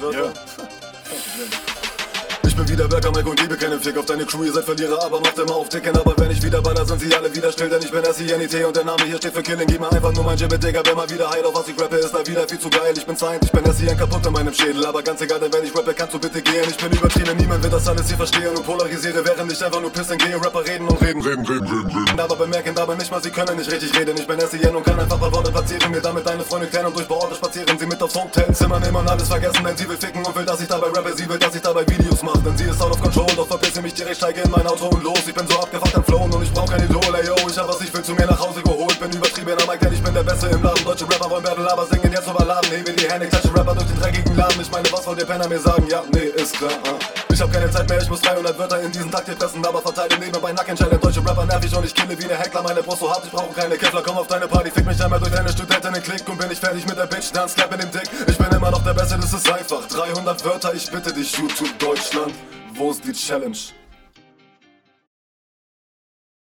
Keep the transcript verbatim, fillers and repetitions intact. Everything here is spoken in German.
Wörter. Ich bin wieder Berger, Mike und gebe keinen Fick auf deine Crew, ihr seid Verlierer, aber macht immer auf Dicken. Aber wenn ich wieder baller, sind sie alle wieder still, denn ich bin S I N I T und der Name hier steht für Killing. Gib mir einfach nur mein Gibbet, Digga, wer mal wieder heil auf was ich rappe, ist da wieder viel zu geil. Ich bin Science, ich bin S I N kaputt in meinem Schädel, aber ganz egal, denn wenn ich rappe, kannst du bitte gehen. Ich bin übertrieben, niemand wird das alles hier verstehen und polarisiere, während ich einfach nur pissen gehe. Rapper reden und reden, reden, reden, reden, reden. Aber bemerken dabei nicht mal, sie können nicht richtig reden. Ich bin S I N und kann einfach paar Worte platzieren, mir damit deine Freunde kennen und durch Orte spazieren. Sie mit aufs Hotelzimmer nehmen und alles vergessen, denn sie will ficken und will, dass ich dabei rappe. Sie will, dass ich dabei Videos mache, denn sie ist out of control. Doch verpisse mich direkt, steige in mein Auto und los. Ich bin so abgefuckt am Flown und ich brauch kein Idol, ey yo. Ich hab was ich will zu mir nach Hause geholt. Bin übertrieben am Mic, denn ich bin der Beste im Laden. Deutsche Rapper wollen Battle, aber singen jetzt überladen. Hebe die Hände, klatsche Rapper durch den dreckigen Laden. Ich meine, was wollt ihr Penner mir sagen? Ja, nee, ist klar. Uh. Ich hab keine Zeit mehr, ich muss dreihundert Wörter in diesen Takt hier fressen, aber verteile nebenbei Nackenschellen. Deutsche Rapper nervig und ich kille wie ne Heckler. Meine Brust so hart, ich brauche keine Kevlar. Komm auf deine Party, fick mich einmal durch deine Studentinnen-Klick und bin ich fertig mit der Bitch. Dann slap in dem Dick. Ich bin immer noch der Beste, das ist einfach. dreihundert Wörter, ich bitte dich, YouTube Deutschland. Wo ist die Challenge?